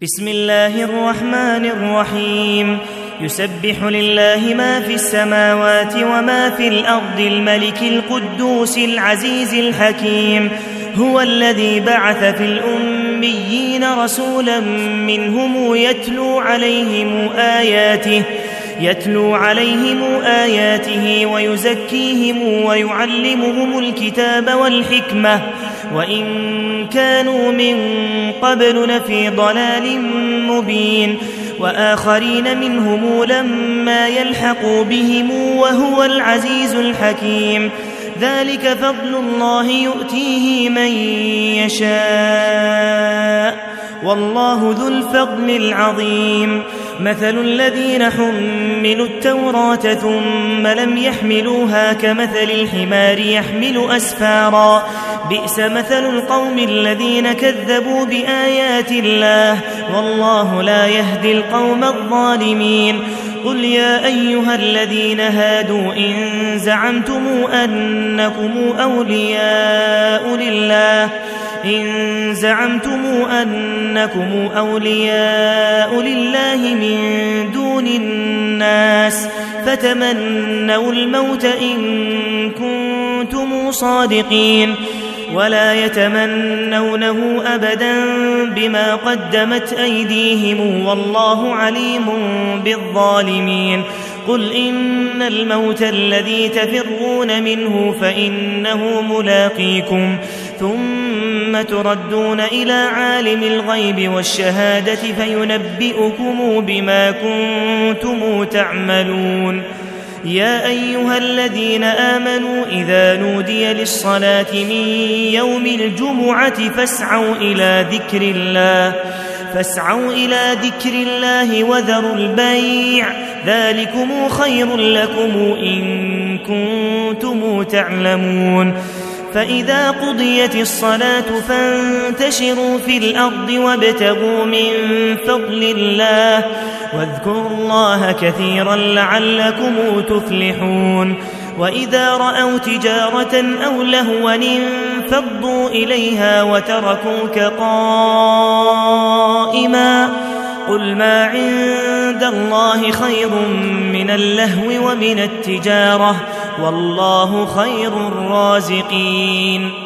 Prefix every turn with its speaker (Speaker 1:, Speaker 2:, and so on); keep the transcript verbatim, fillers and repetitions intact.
Speaker 1: بسم الله الرحمن الرحيم. يسبح لله ما في السماوات وما في الأرض الملك القدوس العزيز الحكيم. هو الذي بعث في الأميين رسولا منهم يتلو عليهم آياته يتلو عليهم آياته ويزكيهم ويعلمهم الكتاب والحكمة وإن كانوا من قبل لفي ضلال مبين، وآخرين منهم لما يلحقوا بهم وهو العزيز الحكيم. ذلك فضل الله يؤتيه من يشاء والله ذو الفضل العظيم. مثل الذين حملوا التوراة ثم لم يحملوها كمثل الحمار يحمل أسفارا، بئس مثل القوم الذين كذبوا بآيات الله والله لا يهدي القوم الظالمين. قل يا أيها الذين هادوا إن زعمتم أنكم أولياء لله إن زعمتم أنكم أولياء لله من دون الناس فتمنوا الموت إن كنتم صادقين ولا يتمنونه أبدا بما قدمت أيديهم والله عليم بالظالمين. قل إن الموت الذي تفرون منه فإنه ملاقيكم ثم تردون إلى عالم الغيب والشهادة فينبئكم بما كنتم تعملون. يا أيها الذين آمنوا إذا نودي للصلاة من يوم الجمعة فاسعوا إلى ذكر الله فاسعوا إلى ذكر الله وذروا البيع ذلكم خير لكم إن كنتم تعلمون. فإذا قضيت الصلاة فانتشروا في الأرض وابتغوا من فضل الله واذكروا الله كثيرا لعلكم تفلحون. وإذا رأوا تجارة أو لهوا انفضوا إليها وتركوك قائما قل ما عند الله خير من اللهو ومن التجارة والله خير الرازقين.